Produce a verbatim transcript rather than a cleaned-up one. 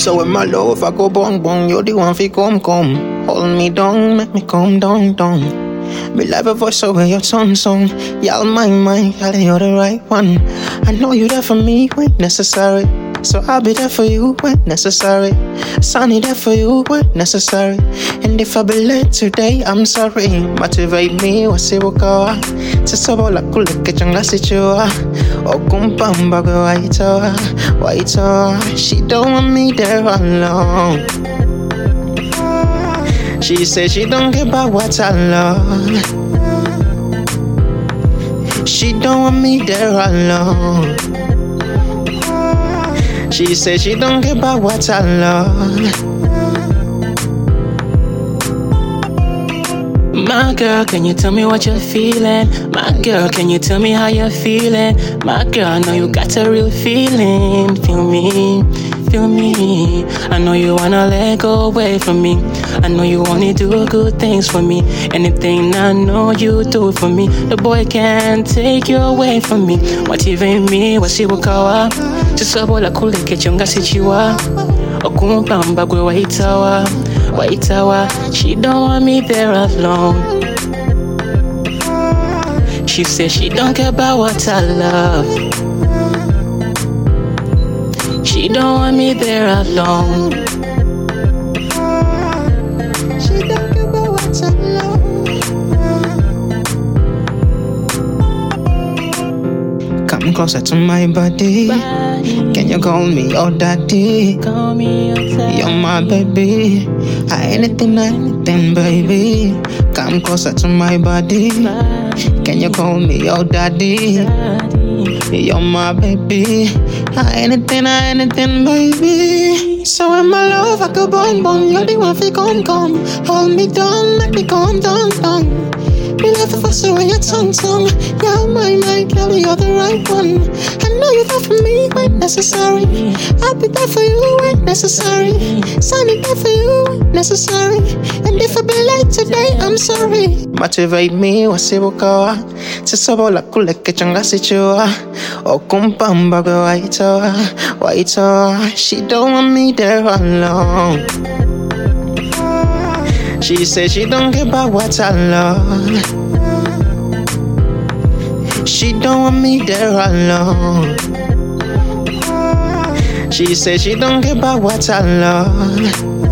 So when my love I go bong bong, you're the one fi come come. Hold me down, make me come down down. Me like a voice over your tongue song. Y'all mind mine, y'all you're the right one. I know you're there for me when necessary, so I'll be there for you when necessary. Sunny there for you when necessary. And if I be late today, I'm sorry. Motivate me, wasi wakawa. Tisobo la kuleke changa sichua. Okumpamba go waitoa, waitoa. She don't want me there alone. She says she don't care about what I love. She don't want me there alone. She says she don't care about what I love. My girl, can you tell me what you're feeling? My girl, can you tell me how you're feeling? My girl, I know you got a real feeling. Feel me, feel me. I know you wanna let go away from me. I know you wanna do good things for me. Anything I know you do for me. The boy can't take you away from me. Motivate me, wasiwakawa. Tisobola kuleke chonga sichiwa. Okumpamba gwe waitawa, waitawa. She don't want me there alone. She says she don't care about what I love. She don't want me there alone. She don't care about what I love. Come closer to my body. Can you call me your daddy? Call me your daddy. You're my baby. Anything, anything, baby. Come closer to my body. Can you call me your daddy? You're my baby. Anything, anything, baby. So when my love I go bong bong, you're the one fi come come. Hold me down, make me calm down down. Me love the voice away your tongue tongue. Yeah, my mind, girl, you're the right one. I know you're there for me when necessary. I'll be there for you when necessary. Sunny there for you when necessary. And if I be late today, I'm sorry. Motivate me, wasiwakawa. Tisobo la kuleke changa sichua. Okumpamba go waitoa, waitoa. She don't want me there alone. She says she don't care about what I love. She don't want me there alone. She says she don't care about what I love.